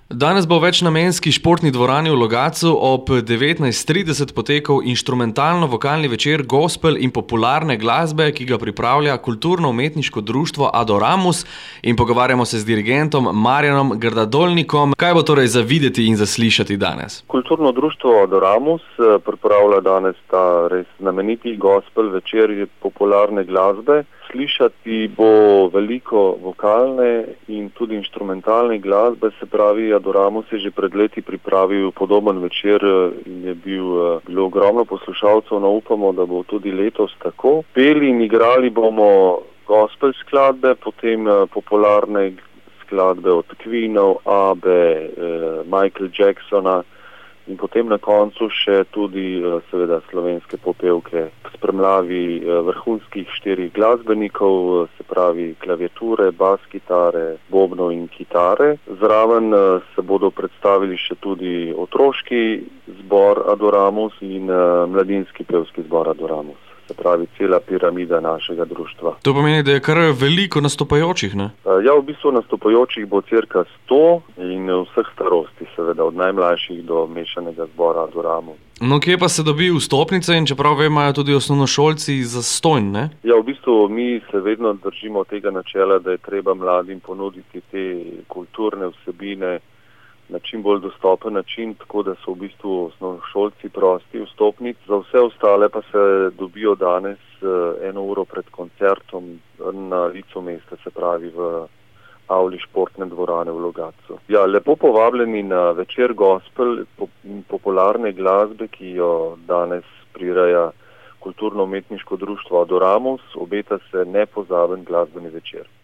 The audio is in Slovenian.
Danes bo v večnamenski športni dvorani v Logatcu ob 19:30 potekal inštrumentalno-vokalni večer gospel in popularne glasbe, ki ga pripravlja kulturno-umetniško društvo Adoramus, in pogovarjamo se z dirigentom Marjanom Grdadolnikom. Kaj bo torej za videti in za slišati danes? Kulturno društvo Adoramus pripravlja danes ta res znameniti gospel večer popularne glasbe. Slišati bo veliko vokalne in tudi inštrumentalne glasbe, se pravi, Adoramus je že pred leti pripravil podoben večer in je bilo ogromno poslušalcev, no upamo, da bo tudi letos tako. Peli in igrali bomo gospel skladbe, potem popularne skladbe od Queenov, Abbe, Michael Jacksona in potem na koncu še tudi seveda slovenske popevke v spremljavi vrhunskih 4 glasbenikov, se pravi klaviature, bas kitare, bobno in kitare. Zraven se bodo predstavili še tudi otroški zbor Adoramus in mladinski pevski zbor Adoramus. Se pravi, cela piramida našega društva. To pomeni, da je kar veliko nastopajočih, ne? Ja, v bistvu nastopajočih bo cirka 100 in vseh starosti, seveda, od najmlajših do mešanega zbora Adoramus. No, kje pa se dobi vstopnice in čeprav imajo tudi osnovnošolci zastonj, ne? Ja, v bistvu mi se vedno držimo tega načela, da je treba mladim ponuditi te kulturne vsebine na čim bolj dostopen način, tako da so v bistvu osnovnošolci prosti vstopnic. Za vse ostale pa se dobijo danes 1 uro pred koncertom na licu mesta, se pravi v avli športne dvorane v Logatcu. Ja, lepo povabljeni na večer gospel in popularne glasbe, ki jo danes prireja kulturno-umetniško društvo Adoramus. Obeta se nepozaben glasbeni večer.